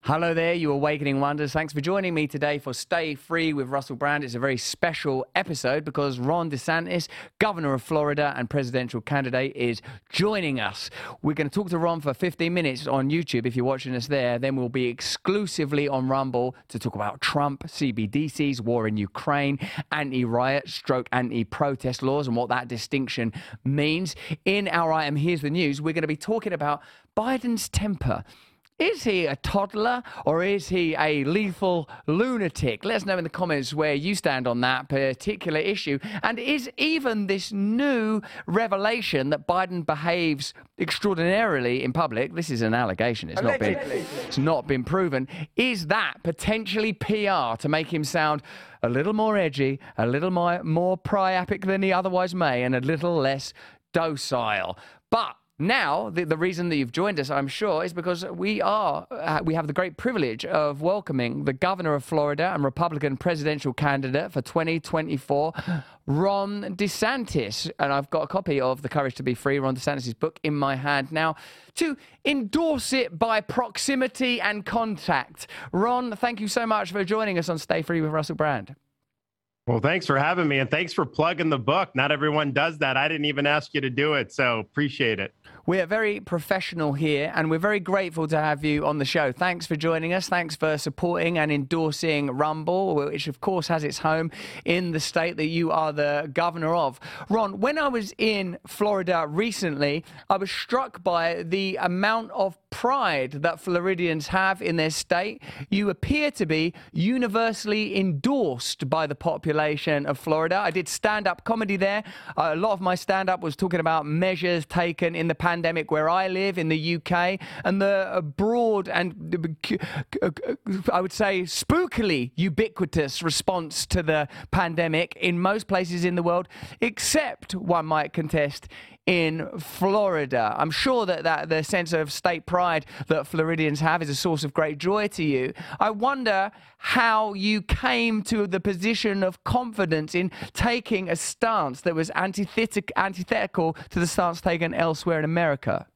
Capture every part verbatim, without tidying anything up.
Hello there, you Awakening Wonders. Thanks for joining me today for Stay Free with Russell Brand. It's a very special episode because Ron DeSantis, governor of Florida and presidential candidate, is joining us. We're going to talk to Ron for fifteen minutes on YouTube if you're watching us there. Then we'll be exclusively on Rumble to talk about Trump, C B D Cs, war in Ukraine, anti-riot stroke anti-protest laws and what that distinction means. In our item, Here's the News, we're going to be talking about Biden's temper. Is he a toddler or is he a lethal lunatic? Let us know in the comments where you stand on that particular issue. And is even this new revelation that Biden behaves extraordinarily in public, this is an allegation, it's not been, it's not been proven, is that potentially P R to make him sound a little more edgy, a little more, more priapic than he otherwise may, and a little less docile? But now, the, the reason that you've joined us, I'm sure, is because we are, uh, we have the great privilege of welcoming the governor of Florida and Republican presidential candidate for twenty twenty-four, Ron DeSantis. And I've got a copy of The Courage to Be Free, Ron DeSantis' book, in my hand now to endorse it by proximity and contact. Ron, thank you so much for joining us on Stay Free with Russell Brand. Well, thanks for having me, and thanks for plugging the book. Not everyone does that. I didn't even ask you to do it, so appreciate it. We're very professional here, and we're very grateful to have you on the show. Thanks for joining us. Thanks for supporting and endorsing Rumble, which, of course, has its home in the state that you are the governor of. Ron, when I was in Florida recently, I was struck by the amount of pride that Floridians have in their state. You appear to be universally endorsed by the population of Florida. I did stand-up comedy there. Uh, a lot of my stand-up was talking about measures taken in the pandemic where I live in the U K, and the broad and, I would say, spookily ubiquitous response to the pandemic in most places in the world, except, one might contest, in Florida. I'm sure that, that the sense of state pride that Floridians have is a source of great joy to you. I wonder how you came to the position of confidence in taking a stance that was antithetic, antithetical to the stance taken elsewhere in America.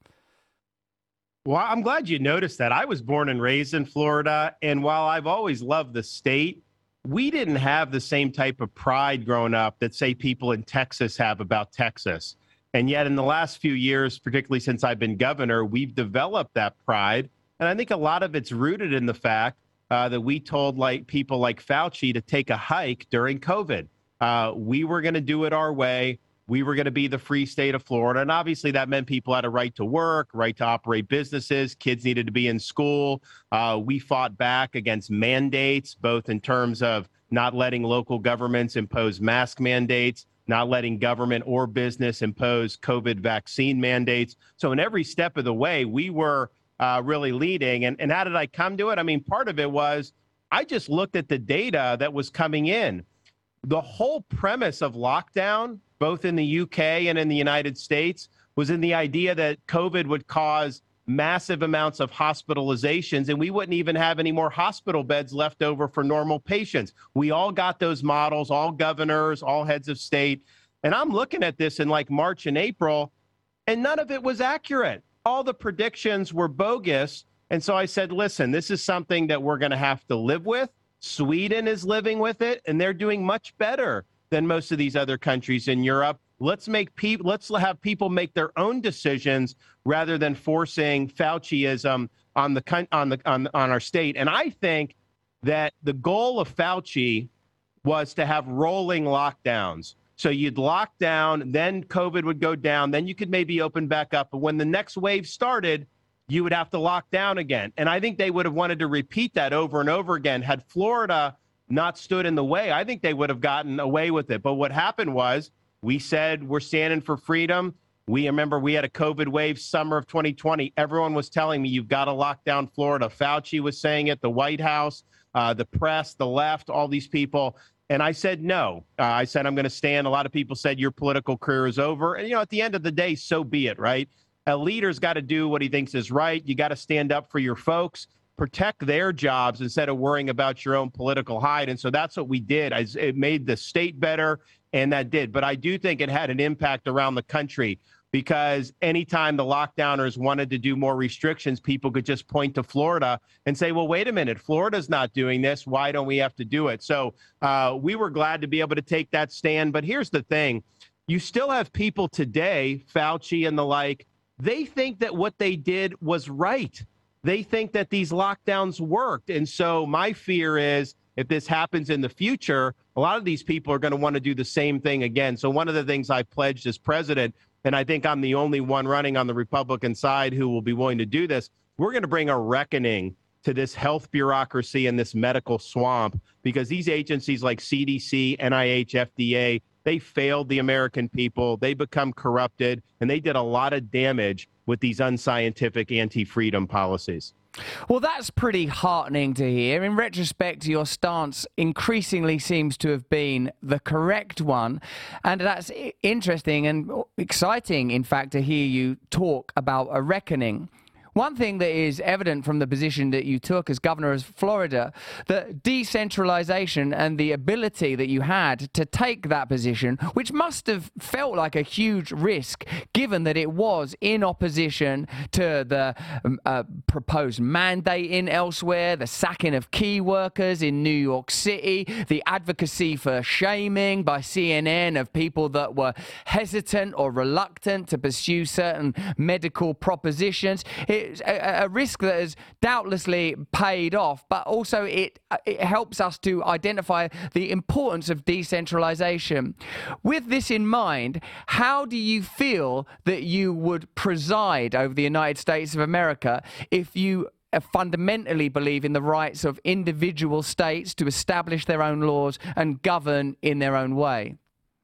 Well, I'm glad you noticed that. I was born and raised in Florida, and while I've always loved the state, we didn't have the same type of pride growing up that, say, people in Texas have about Texas. And yet in the last few years, particularly since I've been governor, we've developed that pride. And I think a lot of it's rooted in the fact uh, that we told like people like Fauci to take a hike during COVID. Uh, we were going to do it our way. We were going to be the free state of Florida. And obviously that meant people had a right to work, right to operate businesses. Kids needed to be in school. Uh, we fought back against mandates, both in terms of not letting local governments impose mask mandates, not letting government or business impose COVID vaccine mandates. So in every step of the way, we were uh, really leading. And, and how did I come to it? I mean, part of it was I just looked at the data that was coming in. The whole premise of lockdown, both in the U K and in the United States, was in the idea that COVID would cause massive amounts of hospitalizations, and we wouldn't even have any more hospital beds left over for normal patients. We all got those models, all governors, all heads of state. And I'm looking at this in like March and April, and none of it was accurate. All the predictions were bogus. And so I said, listen, this is something that we're going to have to live with. Sweden is living with it, and they're doing much better than most of these other countries in Europe. Let's make people, let's have people make their own decisions rather than forcing Fauciism on the on the on, on our state. And I think that the goal of Fauci was to have rolling lockdowns. So you'd lock down, then COVID would go down, then you could maybe open back up. But when the next wave started, you would have to lock down again. And I think they would have wanted to repeat that over and over again. Had Florida not stood in the way, I think they would have gotten away with it. But what happened was, we said we're standing for freedom. We remember we had a COVID wave summer of twenty twenty. Everyone was telling me you've got to lock down Florida. Fauci was saying it, the White House, uh, the press, the left, all these people. And I said no. Uh, I said I'm going to stand. A lot of people said your political career is over. And, you know, at the end of the day, so be it, right? A leader's got to do what he thinks is right. You got to stand up for your folks, protect their jobs instead of worrying about your own political hide. And so that's what we did. I, it made the state better. And that did. But I do think it had an impact around the country. because anytime the lockdowners wanted to do more restrictions, people could just point to Florida and say, well, wait a minute, Florida's not doing this. Why don't we have to do it? So uh, we were glad to be able to take that stand. But here's the thing. You still have people today, Fauci and the like, they think that what they did was right. They think that these lockdowns worked. And so my fear is if this happens in the future, a lot of these people are going to want to do the same thing again. So one of the things I pledged as president, and I think I'm the only one running on the Republican side who will be willing to do this, we're going to bring a reckoning to this health bureaucracy and this medical swamp, because these agencies like C D C, N I H, F D A, they failed the American people. They become corrupted, and they did a lot of damage with these unscientific anti-freedom policies. Well, that's pretty heartening to hear. In retrospect, your stance increasingly seems to have been the correct one. And that's interesting and exciting, in fact, to hear you talk about a reckoning. One thing that is evident from the position that you took as governor of Florida, the decentralization and the ability that you had to take that position, which must have felt like a huge risk, given that it was in opposition to the um, uh, proposed mandate in elsewhere, the sacking of key workers in New York City, the advocacy for shaming by C N N of people that were hesitant or reluctant to pursue certain medical propositions. It A, a risk that has doubtlessly paid off, but also it it helps us to identify the importance of decentralization. With this in mind, how do you feel that you would preside over the United States of America if you fundamentally believe in the rights of individual states to establish their own laws and govern in their own way?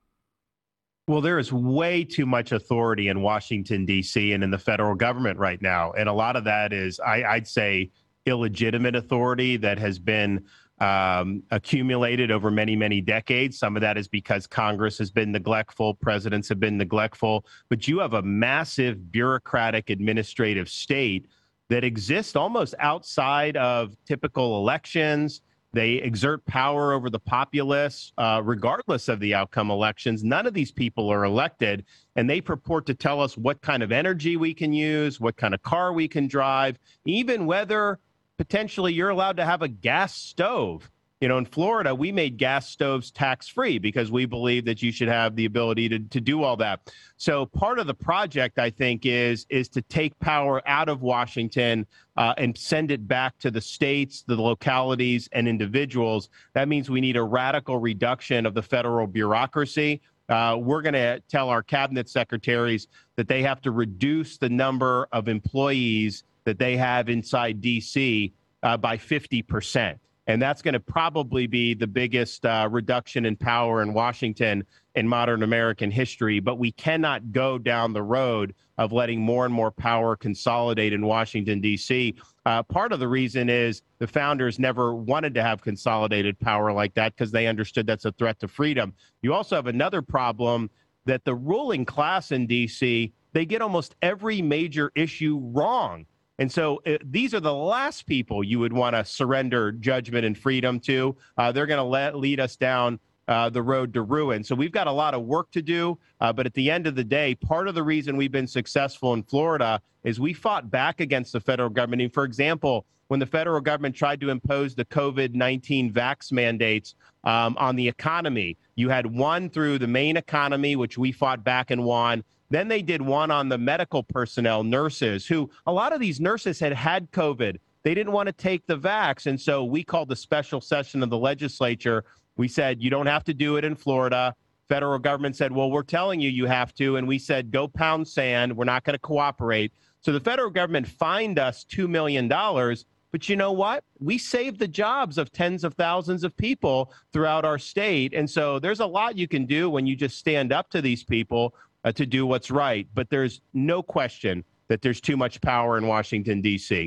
Well, there is way too much authority in Washington, D C and in the federal government right now. And a lot of that is, I, I'd say, illegitimate authority that has been um, accumulated over many, many decades. Some of that is because Congress has been neglectful, presidents have been neglectful. But you have a massive bureaucratic administrative state that exists almost outside of typical elections. They exert power over the populace, uh, regardless of the outcome elections. None of these people are elected, and they purport to tell us what kind of energy we can use, what kind of car we can drive, even whether potentially you're allowed to have a gas stove. You know, in Florida, we made gas stoves tax-free because we believe that you should have the ability to, to do all that. So part of the project, I think, is, is to take power out of Washington uh, and send it back to the states, the localities, and individuals. That means we need a radical reduction of the federal bureaucracy. Uh, we're going to tell our cabinet secretaries that they have to reduce the number of employees that they have inside D C uh, by fifty percent. And that's going to probably be the biggest uh, reduction in power in Washington in modern American history. But we cannot go down the road of letting more and more power consolidate in Washington, D C. Uh, part of the reason is the founders never wanted to have consolidated power like that because they understood that's a threat to freedom. You also have another problem that the ruling class in D C, they get almost every major issue wrong. And so uh, these are the last people you would want to surrender judgment and freedom to. Uh, they're going to let lead us down uh, the road to ruin. So we've got a lot of work to do. Uh, but at the end of the day, part of the reason we've been successful in Florida is we fought back against the federal government. And for example, when the federal government tried to impose the COVID nineteen vax mandates um, on the economy, you had one through the main economy, which we fought back and won. Then they did one on the medical personnel, nurses, who a lot of these nurses had had COVID. They didn't want to take the vax. And so we called a special session of the legislature. We said, you don't have to do it in Florida. Federal government said, well, we're telling you you have to. And we said, go pound sand. We're not going to cooperate. So the federal government fined us two million dollars. But you know what? We saved the jobs of tens of thousands of people throughout our state. And so there's a lot you can do when you just stand up to these people Uh, to do what's right. But there's no question that there's too much power in Washington, D C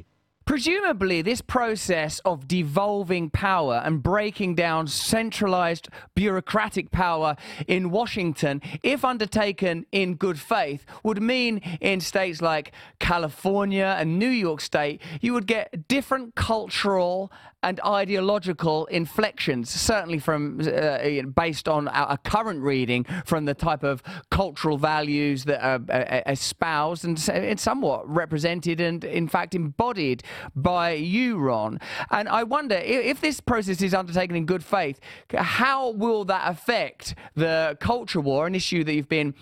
Presumably, this process of devolving power and breaking down centralized bureaucratic power in Washington, if undertaken in good faith, would mean in states like California and New York State, you would get different cultural and ideological inflections, certainly from uh, based on our current reading from the type of cultural values that are uh, espoused and it's somewhat represented and, in fact, embodied by you, Ron. And I wonder, if, if this process is undertaken in good faith, how will that affect the culture war, an issue that you've been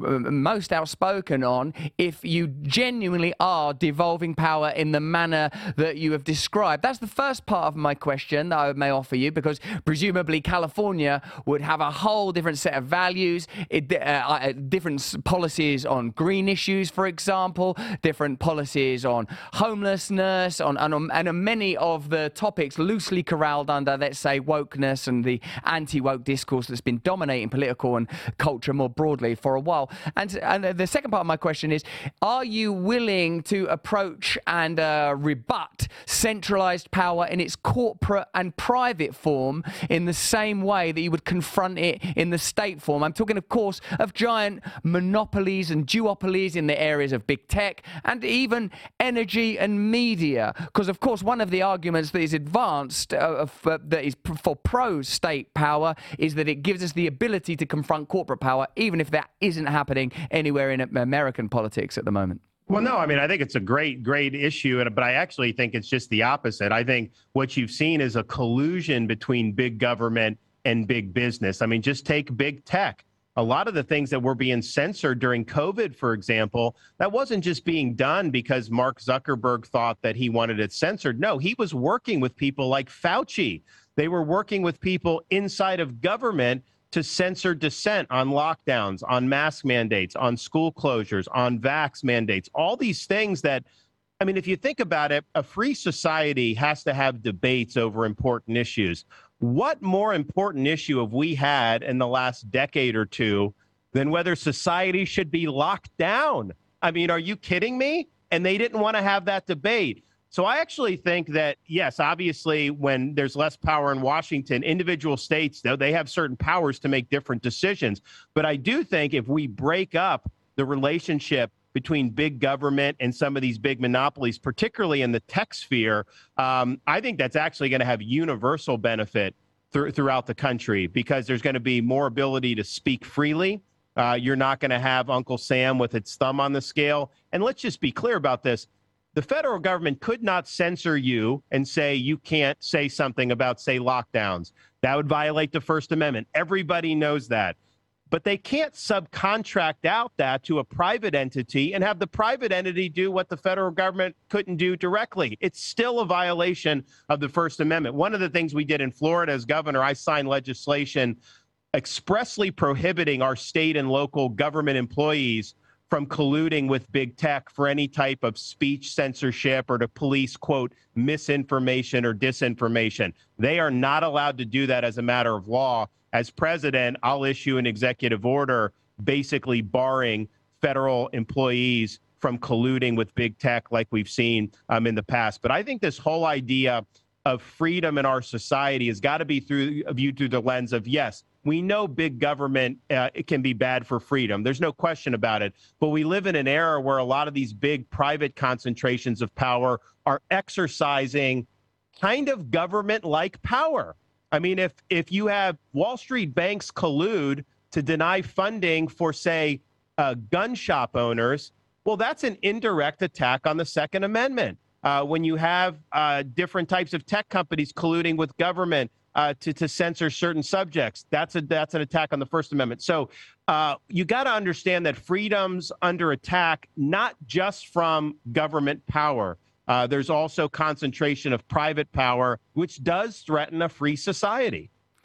most outspoken on, if you genuinely are devolving power in the manner that you have described? That's the first part of my question that I may offer you, because presumably California would have a whole different set of values, it, uh, different policies on green issues, for example, different policies on homelessness, on, and on, and on many of the topics loosely corralled under, let's say, wokeness and the anti-woke discourse that's been dominating political and culture more broadly for a while. And, and the second part of my question is, are you willing to approach and uh, rebut centralized power in its corporate and private form in the same way that you would confront it in the state form? I'm talking, of course, of giant monopolies and duopolies in the areas of big tech and even energy and media. Because, of course, one of the arguments that is advanced uh, for, that is for pro-state power is that it gives us the ability to confront corporate power, even if that isn't happening anywhere in American politics at the moment. Well, no, I mean, I think it's a great, great issue, but I actually think it's just the opposite. I think what you've seen is a collusion between big government and big business. I mean, just take big tech. A lot of the things that were being censored during COVID, for example, that wasn't just being done because Mark Zuckerberg thought that he wanted it censored. No, he was working with people like Fauci. They were working with people inside of government to censor dissent on lockdowns, on mask mandates, on school closures, on vax mandates, all these things that, I mean, if you think about it, a free society has to have debates over important issues. What more important issue have we had in the last decade or two than whether society should be locked down? I mean, are you kidding me? And they didn't want to have that debate. So I actually think that, yes, obviously, when there's less power in Washington, individual states, though, they have certain powers to make different decisions. But I do think if we break up the relationship between big government and some of these big monopolies, particularly in the tech sphere, um, I think that's actually going to have universal benefit th- throughout the country, because there's going to be more ability to speak freely. Uh, you're not going to have Uncle Sam with its thumb on the scale. And let's just be clear about this. The federal government could not censor you and say you can't say something about, say, lockdowns. That would violate the First Amendment. Everybody knows that. But they can't subcontract out that to a private entity and have the private entity do what the federal government couldn't do directly. It's still a violation of the First Amendment. One of the things we did in Florida as governor, I signed legislation expressly prohibiting our state and local government employees from colluding with big tech for any type of speech censorship or to police, quote, misinformation or disinformation. They are not allowed to do that as a matter of law. As president, I'll issue an executive order basically barring federal employees from colluding with big tech like we've seen um, in the past. But I think this whole idea of freedom in our society has got to be through viewed through the lens of, yes, we know big government uh, it can be bad for freedom. There's no question about it. But we live in an era where a lot of these big private concentrations of power are exercising kind of government-like power. I mean, if if you have Wall Street banks collude to deny funding for, say, uh, gun shop owners, well, that's an indirect attack on the Second Amendment. Uh, when you have uh, different types of tech companies colluding with government uh, to, to censor certain subjects, that's a that's an attack on the First Amendment. So uh, you got to understand that freedom's under attack, not just from government power. Uh, there's also concentration of private power, which does threaten a free society.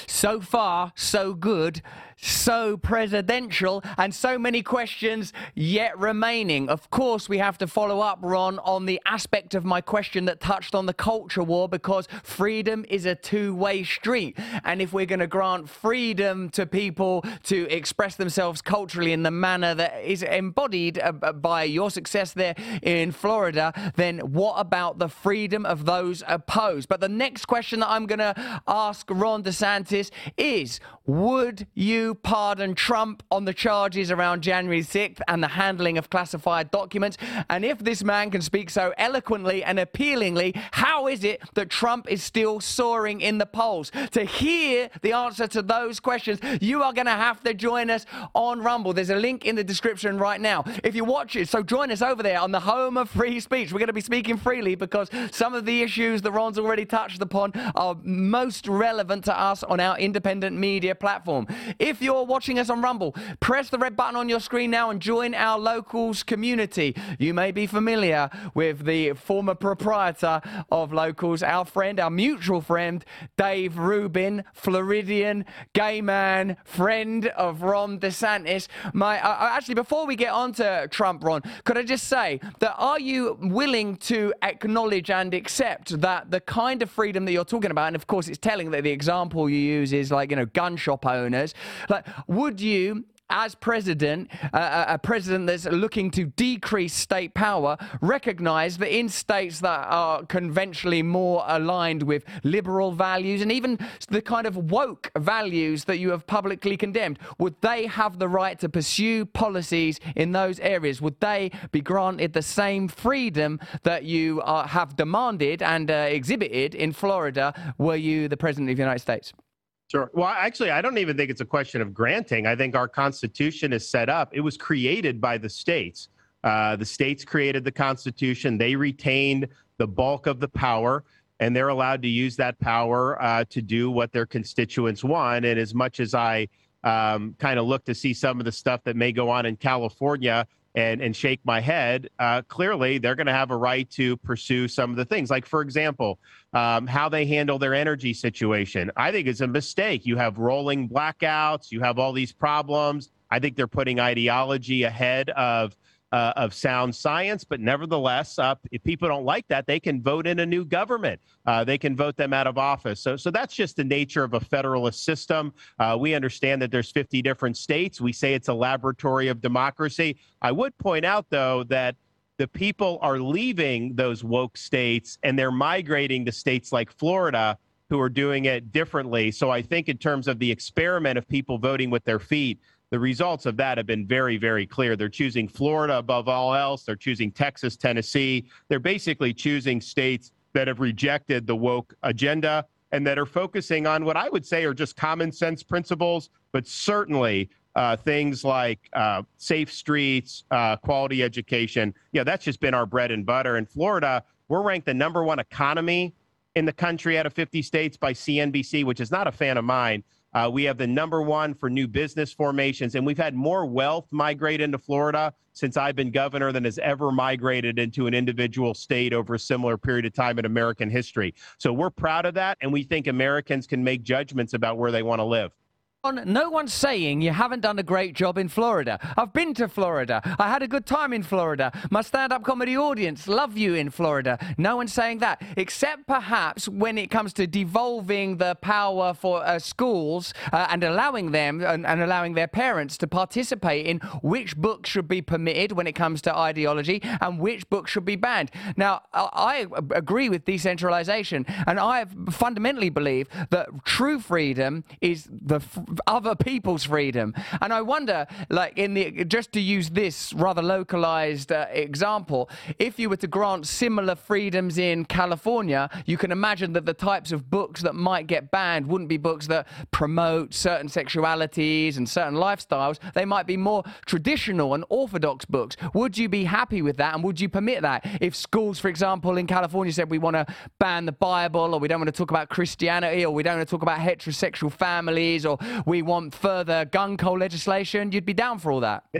So far, so good, so presidential, and so many questions yet remaining. Of course, we have to follow up, Ron, on the aspect of my question that touched on the culture war, because freedom is a two-way street. And if we're going to grant freedom to people to express themselves culturally in the manner that is embodied uh, by your success there in Florida, then what about the freedom of those opposed? But the next question that I'm going to ask Ron DeSantis is, would you pardon Trump on the charges around January sixth and the handling of classified documents? And if this man can speak so eloquently and appealingly, how is it that Trump is still soaring in the polls? To hear the answer to those questions, you are going to have to join us on Rumble. There's a link in the description right now. If you watch it, so join us over there on the home of free speech. We're going to be speaking freely because some of the issues that Ron's already touched upon are most relevant to us on our independent media platform. If you're watching us on Rumble, press the red button on your screen now and join our Locals community. You may be familiar with the former proprietor of Locals, our friend, our mutual friend, Dave Rubin, Floridian, gay man, friend of Ron DeSantis. My, uh, actually, before we get on to Trump, Ron, could I just say that are you willing to acknowledge and accept that the kind of freedom that you're talking about, and of course it's telling that the example you use is like, you know, gun shop owners, like, would you, as president, uh, a president that's looking to decrease state power, recognize that in states that are conventionally more aligned with liberal values and even the kind of woke values that you have publicly condemned, would they have the right to pursue policies in those areas? Would they be granted the same freedom that you uh, have demanded and uh, exhibited in Florida were you the president of the United States? Sure. Well, actually, I don't even think it's a question of granting. I think our Constitution is set up. It was created by the states. Uh, the states created the Constitution. They retained the bulk of the power, and they're allowed to use that power uh, to do what their constituents want. And as much as I um, kind of look to see some of the stuff that may go on in California and, and shake my head, uh, clearly they're going to have a right to pursue some of the things. Like, for example, um, how they handle their energy situation. I think it's a mistake. You have rolling blackouts. You have all these problems. I think they're putting ideology ahead of uh, of sound science. But nevertheless, uh, if people don't like that, they can vote in a new government. Uh, they can vote them out of office. So, so that's just the nature of a federalist system. Uh, we understand that there's fifty different states. We say it's a laboratory of democracy. I would point out, though, that the people are leaving those woke states and they're migrating to states like Florida who are doing it differently. So I think in terms of the experiment of people voting with their feet, the results of that have been very, very clear. They're choosing Florida above all else. They're choosing Texas, Tennessee. They're basically choosing states that have rejected the woke agenda and that are focusing on what I would say are just common sense principles, but certainly uh, things like uh, safe streets, uh, quality education. Yeah, that's just been our bread and butter. In Florida, we're ranked the number one economy in the country out of fifty states by C N B C, which is not a fan of mine. Uh, we have the number one for new business formations, and we've had more wealth migrate into Florida since I've been governor than has ever migrated into an individual state over a similar period of time in American history. So we're proud of that, and we think Americans can make judgments about where they want to live. No one's saying you haven't done a great job in Florida. I've been to Florida. I had a good time in Florida. My stand-up comedy audience love you in Florida. No one's saying that, except perhaps when it comes to devolving the power for uh, schools uh, and allowing them and, and allowing their parents to participate in which books should be permitted when it comes to ideology and which books should be banned. Now, I, I agree with decentralization, and I fundamentally believe that true freedom is the other people's freedom. And I wonder, like, in the just to use this rather localized uh, example, if you were to grant similar freedoms in California, you can imagine that the types of books that might get banned wouldn't be books that promote certain sexualities and certain lifestyles. They might be more traditional and orthodox books. Would you be happy with that, and would you permit that? If schools, for example, in California said we want to ban the Bible, or we don't want to talk about Christianity, or we don't want to talk about heterosexual families, or we want further gun control legislation, you'd be down for all that?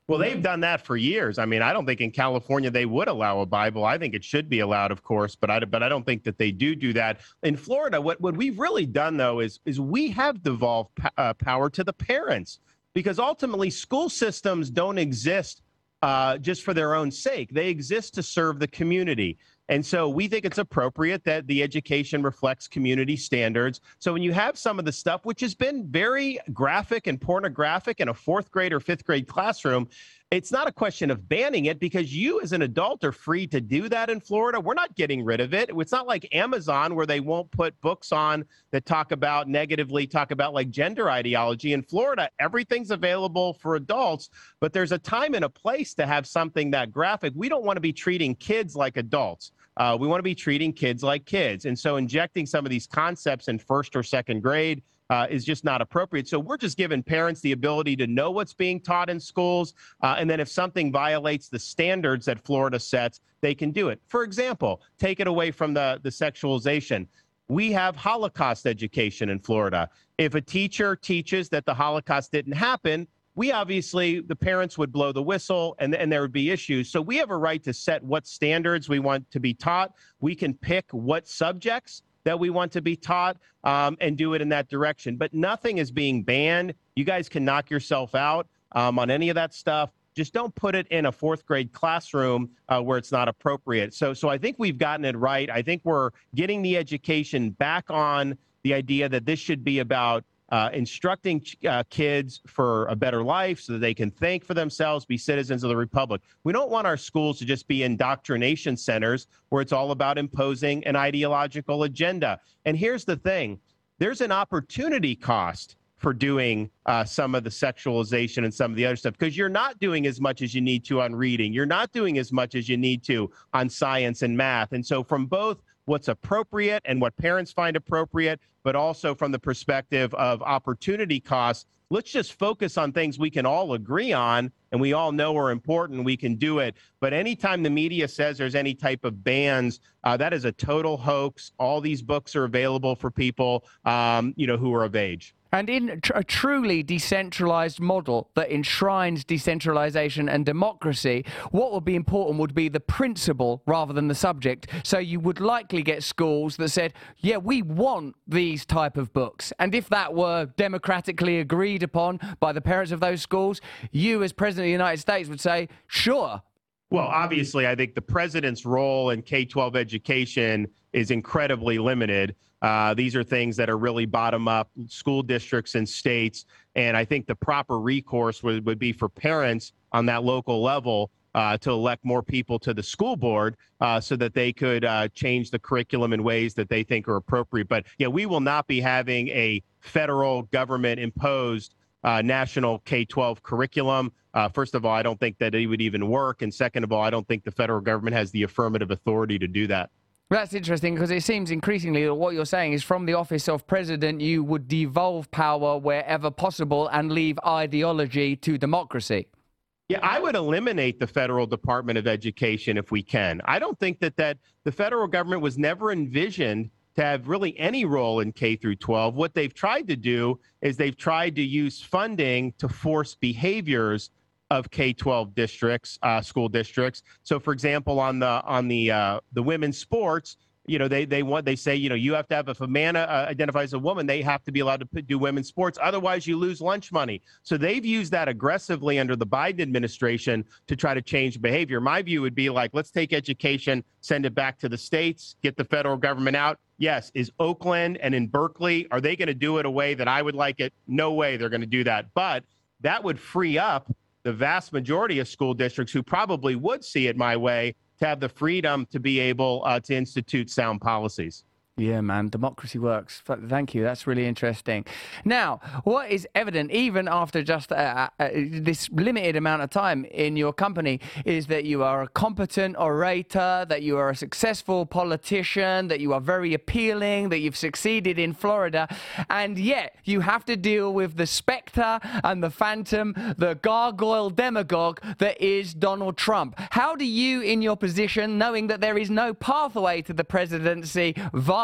Well, they've done that for years. I mean, I don't think in California they would allow a Bible. I think it should be allowed, of course, but I but I don't think that they do do that. In Florida, what, what we've really done, though, is is we have devolved uh, power to the parents, because ultimately school systems don't exist uh, just for their own sake. They exist to serve the community. And so we think it's appropriate that the education reflects community standards. So when you have some of the stuff, which has been very graphic and pornographic in a fourth grade or fifth grade classroom, it's not a question of banning it, because you as an adult are free to do that in Florida. We're not getting rid of it. It's not like Amazon, where they won't put books on that talk about negatively, talk about like gender ideology. In Florida, everything's available for adults, but there's a time and a place to have something that graphic. We don't want to be treating kids like adults. Uh, we want to be treating kids like kids. And so injecting some of these concepts in first or second grade uh, is just not appropriate. So we're just giving parents the ability to know what's being taught in schools. Uh, and then if something violates the standards that Florida sets, they can do it. For example, take it away from the, the sexualization. We have Holocaust education in Florida. If a teacher teaches that the Holocaust didn't happen, we obviously, the parents would blow the whistle, and, and there would be issues. So we have a right to set what standards we want to be taught. We can pick what subjects that we want to be taught um, and do it in that direction. But nothing is being banned. You guys can knock yourself out um, on any of that stuff. Just don't put it in a fourth grade classroom uh, where it's not appropriate. So, so I think we've gotten it right. I think we're getting the education back on the idea that this should be about Uh, instructing uh, kids for a better life so that they can think for themselves, be citizens of the republic. We don't want our schools to just be indoctrination centers where it's all about imposing an ideological agenda. And here's the thing. There's an opportunity cost for doing uh, some of the sexualization and some of the other stuff, because you're not doing as much as you need to on reading. You're not doing as much as you need to on science and math. And so from both what's appropriate and what parents find appropriate, but also from the perspective of opportunity costs, let's just focus on things we can all agree on and we all know are important. We can do it. But anytime the media says there's any type of bans, uh, that is a total hoax. All these books are available for people, um, you know, who are of age. And in tr- a truly decentralized model that enshrines decentralization and democracy, what would be important would be the principle rather than the subject. So you would likely get schools that said, yeah, we want these type of books. And if that were democratically agreed upon by the parents of those schools, you as President of the United States would say, sure. Well, obviously, I think the president's role in K twelve education is incredibly limited. Uh, these are things that are really bottom up, school districts and states. And I think the proper recourse would, would be for parents on that local level uh, to elect more people to the school board uh, so that they could uh, change the curriculum in ways that they think are appropriate. But yeah, we will not be having a federal government imposed uh, national K twelve curriculum. Uh, first of all, I don't think that it would even work. And second of all, I don't think the federal government has the affirmative authority to do that. That's interesting, because it seems increasingly that what you're saying is from the office of president, you would devolve power wherever possible and leave ideology to democracy. Yeah, I would eliminate the federal Department of Education if we can. I don't think that, that the federal government was never envisioned to have really any role in K through twelve. What they've tried to do is they've tried to use funding to force behaviors of K twelve districts, uh, school districts. So, for example, on the on the uh, the women's sports, you know, they they want they say, you know, you have to have, if a man uh, identifies as a woman, they have to be allowed to p- do women's sports. Otherwise, you lose lunch money. So they've used that aggressively under the Biden administration to try to change behavior. My view would be like, let's take education, send it back to the states, get the federal government out. Yes. Is Oakland and in Berkeley, are they going to do it a way that I would like it? No way they're going to do that. But that would free up the vast majority of school districts who probably would see it my way to have the freedom to be able uh, to institute sound policies. Yeah, man, democracy works. Thank you. That's really interesting. Now, what is evident, even after just uh, uh, this limited amount of time in your company, is that you are a competent orator, that you are a successful politician, that you are very appealing, that you've succeeded in Florida, and yet you have to deal with the specter and the phantom, the gargoyle demagogue that is Donald Trump. How do you, in your position, knowing that there is no pathway to the presidency via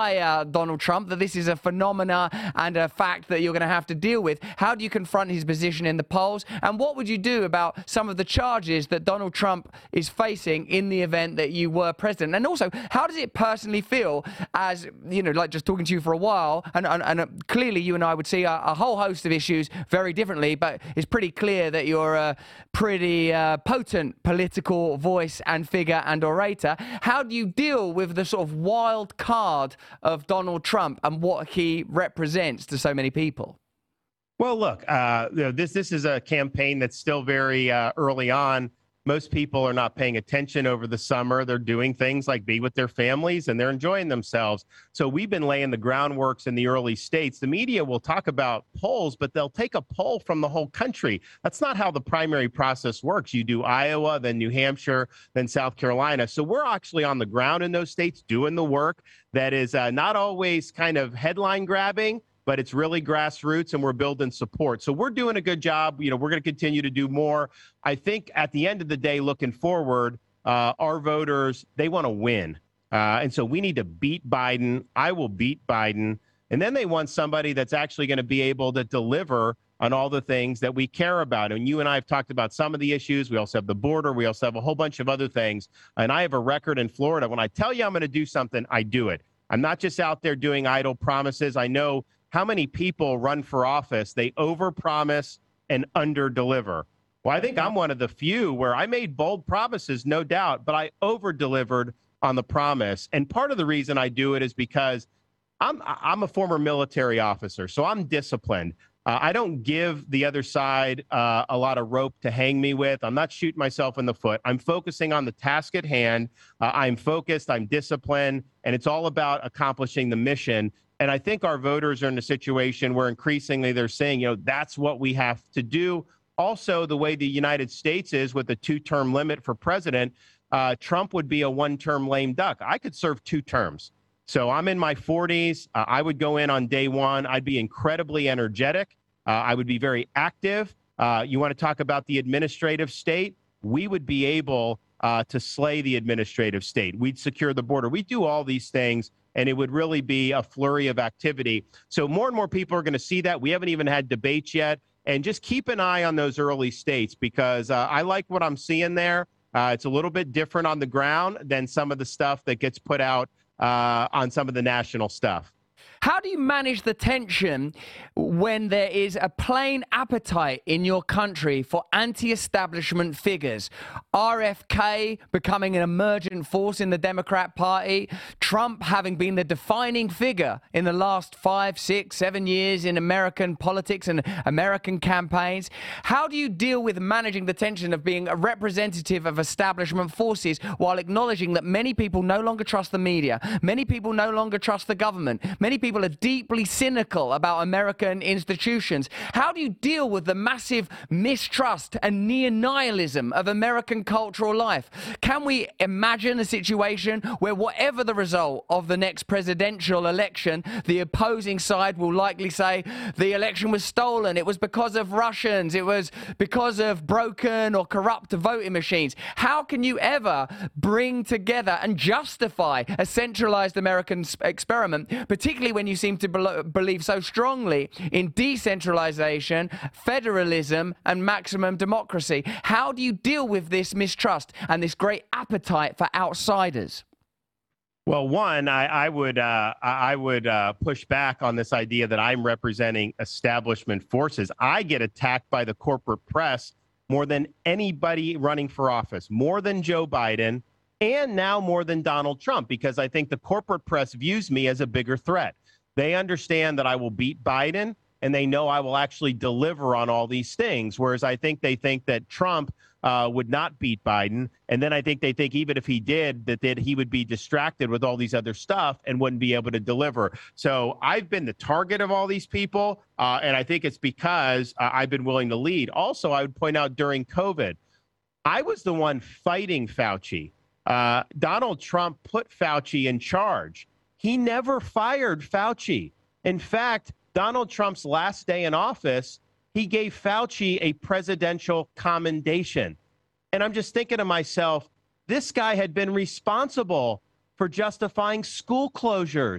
by uh, Donald Trump, that this is a phenomena and a fact that you're going to have to deal with. How do you confront his position in the polls? And what would you do about some of the charges that Donald Trump is facing in the event that you were president? And also, how does it personally feel as, you know, like just talking to you for a while, and, and, and uh, clearly you and I would see a, a whole host of issues very differently, but it's pretty clear that you're a pretty uh, potent political voice and figure and orator. How do you deal with the sort of wild card of Donald Trump and what he represents to so many people? Well, look, uh, you know, this this is a campaign that's still very uh, early on. Most people are not paying attention over the summer. They're doing things like be with their families, and they're enjoying themselves. So we've been laying the groundworks in the early states. The media will talk about polls, but they'll take a poll from the whole country. That's not how the primary process works. You do Iowa, then New Hampshire, then South Carolina. So we're actually on the ground in those states doing the work that is uh, not always kind of headline grabbing, but it's really grassroots, and we're building support. So we're doing a good job. You know, we're going to continue to do more. I think at the end of the day, looking forward, uh, our voters, they want to win. Uh, and so we need to beat Biden. I will beat Biden. And then they want somebody that's actually going to be able to deliver on all the things that we care about. And you and I have talked about some of the issues. We also have the border. We also have a whole bunch of other things. And I have a record in Florida. When I tell you I'm going to do something, I do it. I'm not just out there doing idle promises. I know how many people run for office, they overpromise and underdeliver. Well, I think I'm one of the few where I made bold promises, no doubt, but I overdelivered on the promise. And part of the reason I do it is because I'm I'm a former military officer, so I'm disciplined. Uh, I don't give the other side uh, a lot of rope to hang me with. I'm not shooting myself in the foot. I'm focusing on the task at hand. Uh, I'm focused, I'm disciplined, and it's all about accomplishing the mission. And I think our voters are in a situation where increasingly they're saying, you know, that's what we have to do. Also, the way the United States is with a two-term limit for president, uh, Trump would be a one-term lame duck. I could serve two terms. So I'm in my forties. Uh, I would go in on day one. I'd be incredibly energetic. Uh, I would be very active. Uh, you want to talk about the administrative state? We would be able uh, to slay the administrative state. We'd secure the border. We'd do all these things, and it would really be a flurry of activity. So more and more people are going to see that. We haven't even had debates yet. And just keep an eye on those early states, because uh, I like what I'm seeing there. Uh, it's a little bit different on the ground than some of the stuff that gets put out uh, on some of the national stuff. How do you manage the tension when there is a plain appetite in your country for anti-establishment figures? R F K becoming an emergent force in the Democrat Party, Trump having been the defining figure in the last five, six, seven years in American politics and American campaigns. How do you deal with managing the tension of being a representative of establishment forces while acknowledging that many people no longer trust the media, many people no longer trust the government, many people People are deeply cynical about American institutions? How do you deal with the massive mistrust and near-nihilism of American cultural life? Can we imagine a situation where whatever the result of the next presidential election, the opposing side will likely say the election was stolen, it was because of Russians, it was because of broken or corrupt voting machines? How can you ever bring together and justify a centralized American experiment, particularly when you seem to be- believe so strongly in decentralization, federalism, and maximum democracy? How do you deal with this mistrust and this great appetite for outsiders? Well, one, I, I would uh, I would uh, push back on this idea that I'm representing establishment forces. I get attacked by the corporate press more than anybody running for office, more than Joe Biden, and now more than Donald Trump, because I think the corporate press views me as a bigger threat. They understand that I will beat Biden, and they know I will actually deliver on all these things, whereas I think they think that Trump uh, would not beat Biden. And then I think they think even if he did, that, that he would be distracted with all these other stuff and wouldn't be able to deliver. So I've been the target of all these people, uh, and I think it's because uh, I've been willing to lead. Also, I would point out during COVID, I was the one fighting Fauci. Uh, Donald Trump put Fauci in charge. He never fired Fauci. In fact, Donald Trump's last day in office, he gave Fauci a presidential commendation. And I'm just thinking to myself, this guy had been responsible for justifying school closures, for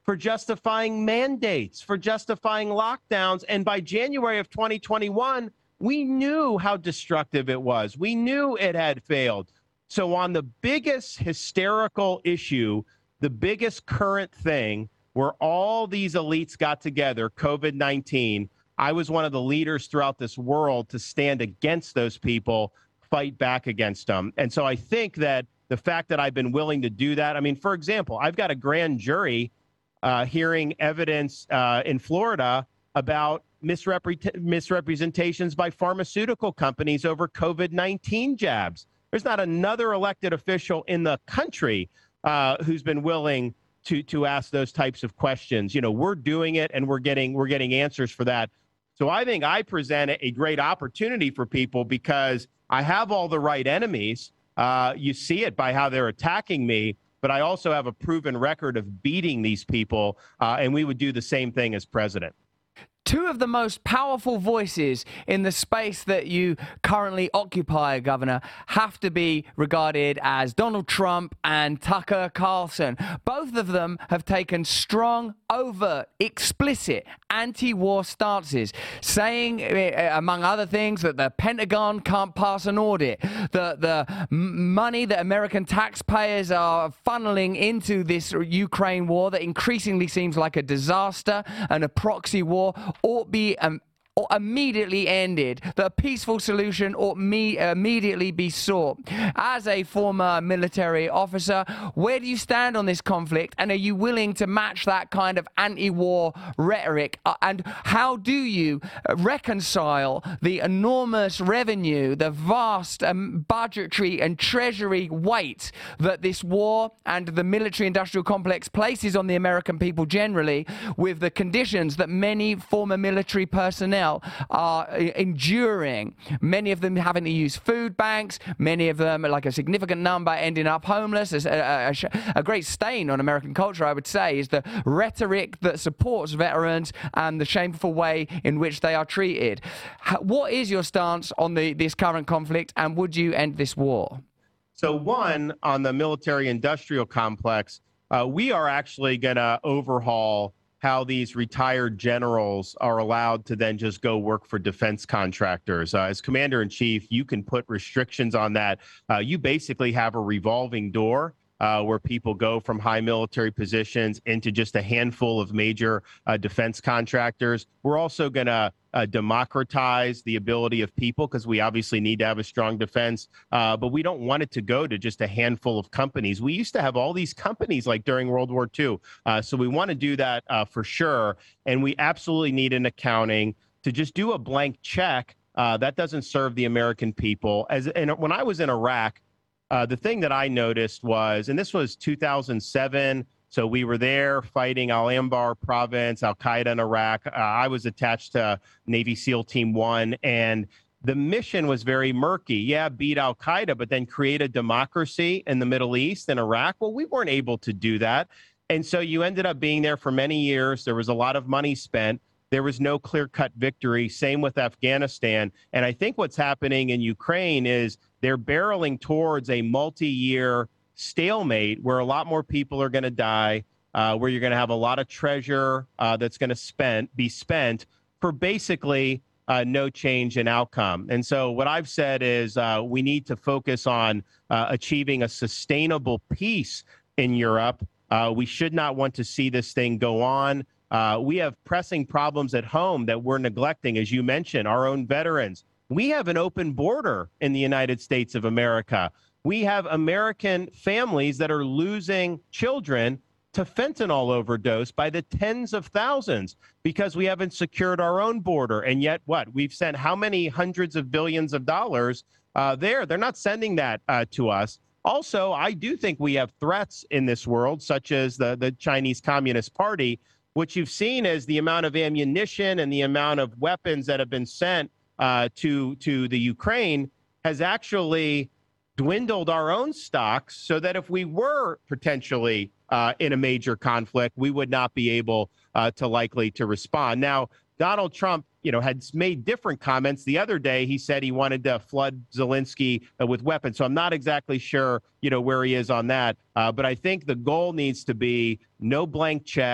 for justifying mandates, for justifying lockdowns. And by January of twenty twenty-one, we knew how destructive it was. We knew it had failed. So on the biggest hysterical issue, the biggest current thing where all these elites got together, COVID nineteen, I was one of the leaders throughout this world to stand against those people, fight back against them. And so I think that the fact that I've been willing to do that, I mean, for example, I've got a grand jury uh, hearing evidence uh, in Florida about misrepre- misrepresentations by pharmaceutical companies over COVID nineteen jabs. There's not another elected official in the country uh, who's been willing to to ask those types of questions. You know, we're doing it and we're getting we're getting answers for that. So I think I present a great opportunity for people because I have all the right enemies. Uh, you see it by how they're attacking me, but I also have a proven record of beating these people, uh, and we would do the same thing as president. Two of the most powerful voices in the space that you currently occupy, Governor, have to be regarded as Donald Trump and Tucker Carlson. Both of them have taken strong, overt, explicit anti-war stances, saying, among other things, that the Pentagon can't pass an audit, that the money that American taxpayers are funneling into this Ukraine war that increasingly seems like a disaster and a proxy war ought be um, or immediately ended, that a peaceful solution ought me immediately be sought. As a former military officer, where do you stand on this conflict, and are you willing to match that kind of anti-war rhetoric? Uh, and how do you reconcile the enormous revenue, the vast um, budgetary and treasury weight that this war and the military-industrial complex places on the American people generally, with the conditions that many former military personnel are enduring, many of them having to use food banks, many of them, like a significant number, ending up homeless? A, a, a, a great stain on American culture, I would say, is the rhetoric that supports veterans and the shameful way in which they are treated. What is your stance on the, this current conflict, and would you end this war? So one, on the military-industrial complex, uh, we are actually going to overhaul how these retired generals are allowed to then just go work for defense contractors. Uh, as commander-in-chief, you can put restrictions on that. Uh, you basically have a revolving door uh, where people go from high military positions into just a handful of major uh, defense contractors. We're also going to uh, democratize the ability of people, because we obviously need to have a strong defense, uh, but we don't want it to go to just a handful of companies. We used to have all these companies like during World War Two. Uh, so we want to do that uh, for sure. And we absolutely need an accounting to just do a blank check. Uh, that doesn't serve the American people. As and when I was in Iraq, uh, the thing that I noticed was, and this was two thousand seven, so we were there fighting Al-Anbar province, Al-Qaeda in Iraq. Uh, I was attached to Navy SEAL Team One, and the mission was very murky. Yeah, beat Al-Qaeda, but then create a democracy in the Middle East and Iraq. Well, we weren't able to do that. And so you ended up being there for many years. There was a lot of money spent. There was no clear-cut victory. Same with Afghanistan. And I think what's happening in Ukraine is they're barreling towards a multi-year stalemate where a lot more people are going to die, uh, where you're going to have a lot of treasure uh, that's going to spend be spent for basically uh, no change in outcome. And so what I've said is uh, we need to focus on uh, achieving a sustainable peace in Europe. Uh, we should not want to see this thing go on. Uh, we have pressing problems at home that we're neglecting, as you mentioned, our own veterans. We have an open border in the United States of America. We have American families that are losing children to fentanyl overdose by the tens of thousands because we haven't secured our own border. And yet what? We've sent how many hundreds of billions of dollars uh, there? They're not sending that uh, to us. Also, I do think we have threats in this world, such as the, the Chinese Communist Party. What you've seen is the amount of ammunition and the amount of weapons that have been sent uh, to, to the Ukraine has actually dwindled our own stocks, so that if we were potentially uh, in a major conflict, we would not be able uh, to likely to respond. Now, Donald Trump, you know, had made different comments. The other day, he said he wanted to flood Zelensky uh, with weapons. So I'm not exactly sure, you know, where he is on that. Uh, but I think the goal needs to be no blank check,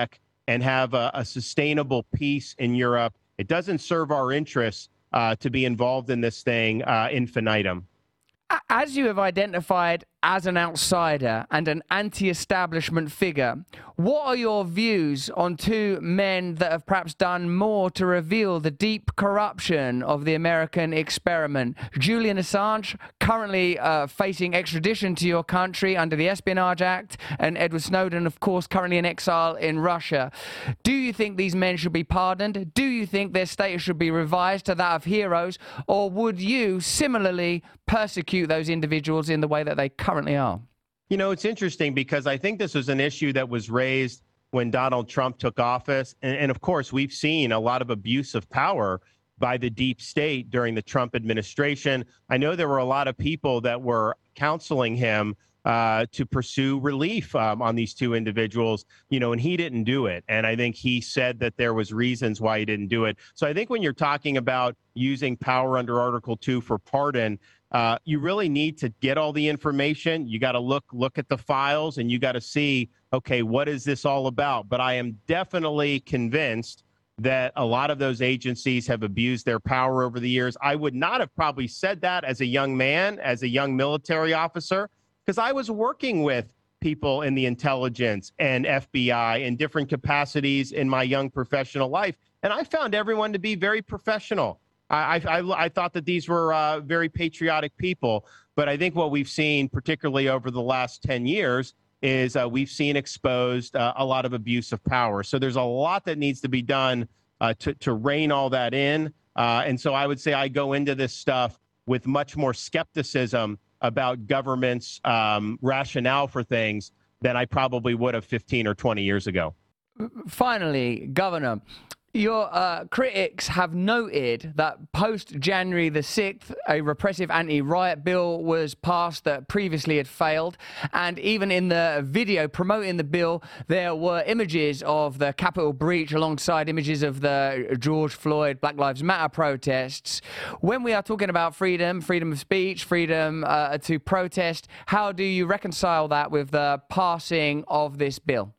and have a, a sustainable peace in Europe. It doesn't serve our interests uh, to be involved in this thing uh, infinitum. As you have identified as an outsider and an anti-establishment figure, what are your views on two men that have perhaps done more to reveal the deep corruption of the American experiment? Julian Assange, currently uh, facing extradition to your country under the Espionage Act, and Edward Snowden, of course, currently in exile in Russia. Do you think these men should be pardoned? Do you think their status should be revised to that of heroes? Or would you similarly persecute those individuals in the way that they currently are? You know, it's interesting because I think this was an issue that was raised when Donald Trump took office. And, and of course, we've seen a lot of abuse of power by the deep state during the Trump administration. I know there were a lot of people that were counseling him uh, to pursue relief um, on these two individuals, you know, and he didn't do it. And I think he said that there was reasons why he didn't do it. So I think when you're talking about using power under Article two for pardon, uh, you really need to get all the information. You got to look, look at the files, and you got to see, okay, what is this all about? But I am definitely convinced that a lot of those agencies have abused their power over the years. I would not have probably said that as a young man, as a young military officer, because I was working with people in the intelligence and F B I in different capacities in my young professional life. And I found everyone to be very professional. I, I, I thought that these were uh, very patriotic people. But I think what we've seen, particularly over the last ten years, is uh, we've seen exposed uh, a lot of abuse of power. So there's a lot that needs to be done uh, to, to rein all that in. Uh, and so I would say I go into this stuff with much more skepticism about government's um, rationale for things than I probably would have fifteen or twenty years ago. Finally, Governor, your uh, critics have noted that post-January the sixth, a repressive anti-riot bill was passed that previously had failed. And even in the video promoting the bill, there were images of the Capitol breach alongside images of the George Floyd Black Lives Matter protests. When we are talking about freedom, freedom of speech, freedom uh, to protest, how do you reconcile that with the passing of this bill?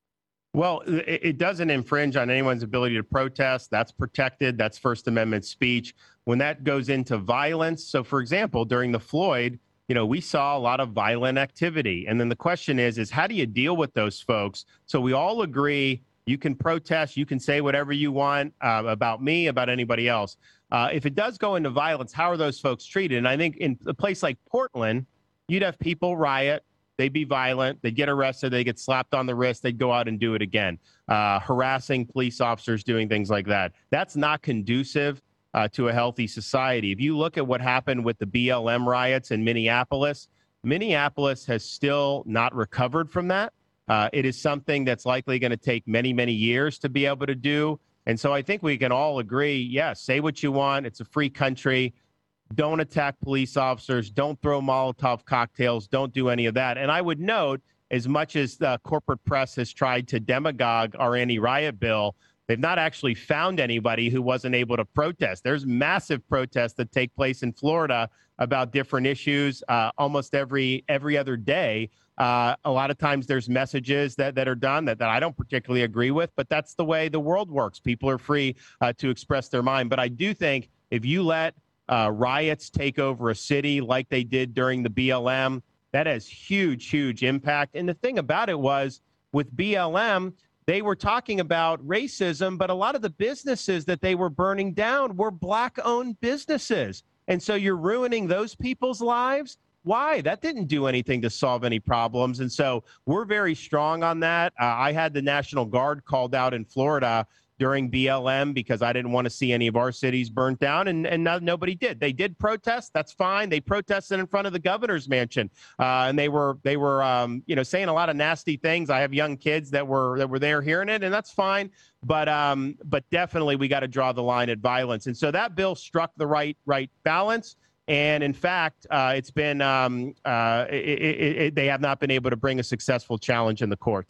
Well, it, it doesn't infringe on anyone's ability to protest. That's protected. That's First Amendment speech. When that goes into violence, so for example, during the Floyd, you know, we saw a lot of violent activity. And then the question is, is how do you deal with those folks? So we all agree you can protest, you can say whatever you want uh, about me, about anybody else. Uh, if it does go into violence, how are those folks treated? And I think in a place like Portland, you'd have people riot. They'd be violent. They'd get arrested. They get slapped on the wrist. They'd go out and do it again, uh, harassing police officers, doing things like that. That's not conducive uh, to a healthy society. If you look at what happened with the B L M riots in Minneapolis, Minneapolis has still not recovered from that. Uh, it is something that's likely going to take many, many years to be able to do. And so I think we can all agree, yes, say what you want. It's a free country. Don't attack police officers. Don't throw Molotov cocktails. Don't do any of that. And I would note, as much as the corporate press has tried to demagogue our anti-riot bill, they've not actually found anybody who wasn't able to protest. There's massive protests that take place in Florida about different issues uh, almost every every other day. Uh, a lot of times there's messages that, that are done that, that I don't particularly agree with, but that's the way the world works. People are free uh, to express their mind. But I do think if you let Uh, riots take over a city like they did during the B L M, that has huge, huge impact. And the thing about it was with B L M, they were talking about racism, but a lot of the businesses that they were burning down were Black-owned businesses. And so you're ruining those people's lives. Why? That didn't do anything to solve any problems. And so we're very strong on that. Uh, I had the National Guard called out in Florida during B L M because I didn't want to see any of our cities burnt down, and, and no, nobody did. They did protest. That's fine. They protested in front of the governor's mansion, uh, and they were they were um, you know saying a lot of nasty things. I have young kids that were that were there hearing it, and that's fine. But um, but definitely we got to draw the line at violence, and so that bill struck the right right balance. And in fact, uh, it's been um, uh, it, it, it, they have not been able to bring a successful challenge in the courts.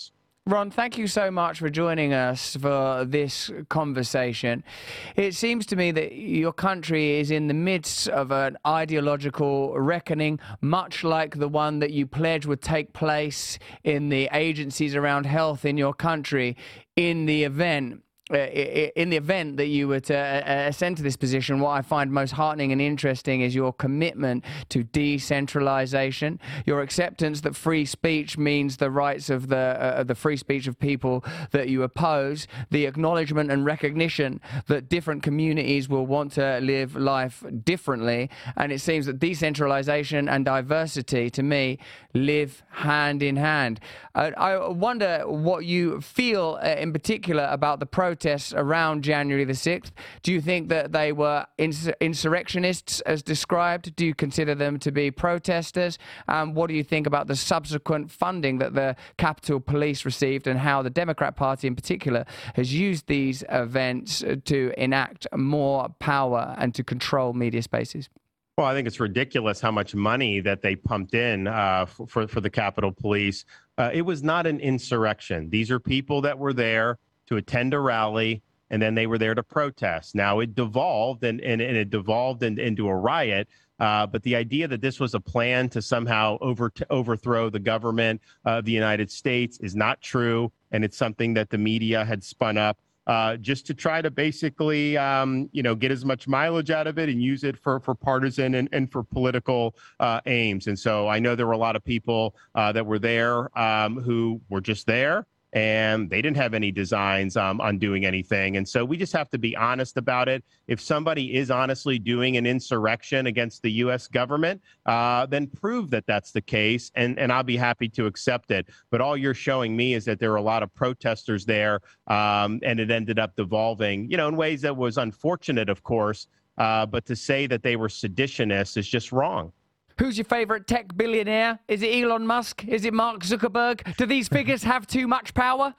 Ron, thank you so much for joining us for this conversation. It seems to me that your country is in the midst of an ideological reckoning, much like the one that you pledged would take place in the agencies around health in your country in the event in the event that you were to ascend to this position. What I find most heartening and interesting is your commitment to decentralization, your acceptance that free speech means the rights of the uh, the free speech of people that you oppose, the acknowledgement and recognition that different communities will want to live life differently. And it seems that decentralization and diversity, to me, live hand in hand. Uh, I wonder what you feel uh, in particular about the protests around January the sixth. Do you think that they were ins insurrectionists as described? Do you consider them to be protesters? Um, what do you think about the subsequent funding that the Capitol Police received and how the Democrat Party in particular has used these events to enact more power and to control media spaces? Well, I think it's ridiculous how much money that they pumped in uh, for, for, for the Capitol Police. Uh, it was not an insurrection. These are people that were there to attend a rally, and then they were there to protest. Now, it devolved, and, and, and it devolved in, into a riot. Uh, but the idea that this was a plan to somehow over to overthrow the government of the United States is not true, and it's something that the media had spun up uh, just to try to basically, um, you know, get as much mileage out of it and use it for for partisan and, and for political uh, aims. And so I know there were a lot of people uh, that were there um, who were just there, and they didn't have any designs um, on doing anything. And so we just have to be honest about it. If somebody is honestly doing an insurrection against the U S government, uh, then prove that that's the case, and, and I'll be happy to accept it. But all you're showing me is that there were a lot of protesters there, um, and it ended up devolving, you know, in ways that was unfortunate, of course. Uh, but to say that they were seditionists is just wrong. Who's your favorite tech billionaire? Is it Elon Musk? Is it Mark Zuckerberg? Do these figures have too much power?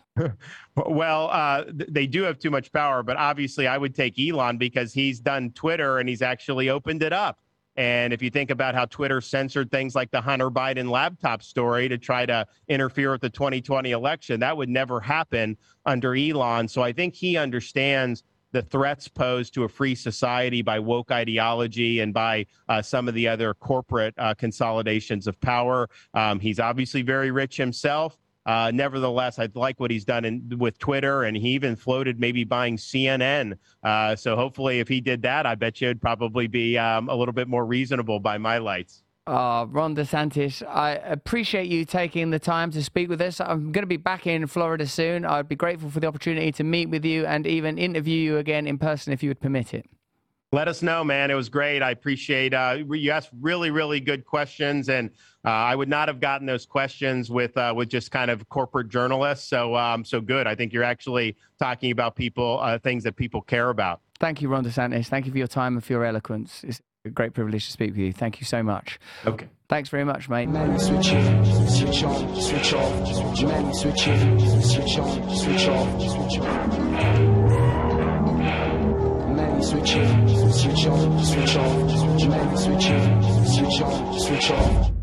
Well, uh, they do have too much power, but obviously I would take Elon because he's done Twitter and he's actually opened it up. And if you think about how Twitter censored things like the Hunter Biden laptop story to try to interfere with the twenty twenty election, that would never happen under Elon. So I think he understands the threats posed to a free society by woke ideology and by uh, some of the other corporate uh, consolidations of power. Um, he's obviously very rich himself. Uh, nevertheless, I like what he's done in, with Twitter, and he even floated maybe buying C N N. Uh, so hopefully if he did that, I bet you it'd probably be um, a little bit more reasonable by my lights. Uh, Ron DeSantis, I appreciate you taking the time to speak with us. I'm going to be back in Florida soon. I'd be grateful for the opportunity to meet with you and even interview you again in person if you would permit it. Let us know, man. It was great. I appreciate uh, you asked really, really good questions, and uh, I would not have gotten those questions with uh, with just kind of corporate journalists. So, um, so good. I think you're actually talking about people, uh, things that people care about. Thank you, Ron DeSantis. Thank you for your time and for your eloquence. It's a great privilege to speak with you. Thank you so much. Okay. Thanks very much, mate. Men switch in, switch on, switch off. Men switch in, switch on, switch off. Men switch in, switch on, switch off. Men switch in, switch on, switch off.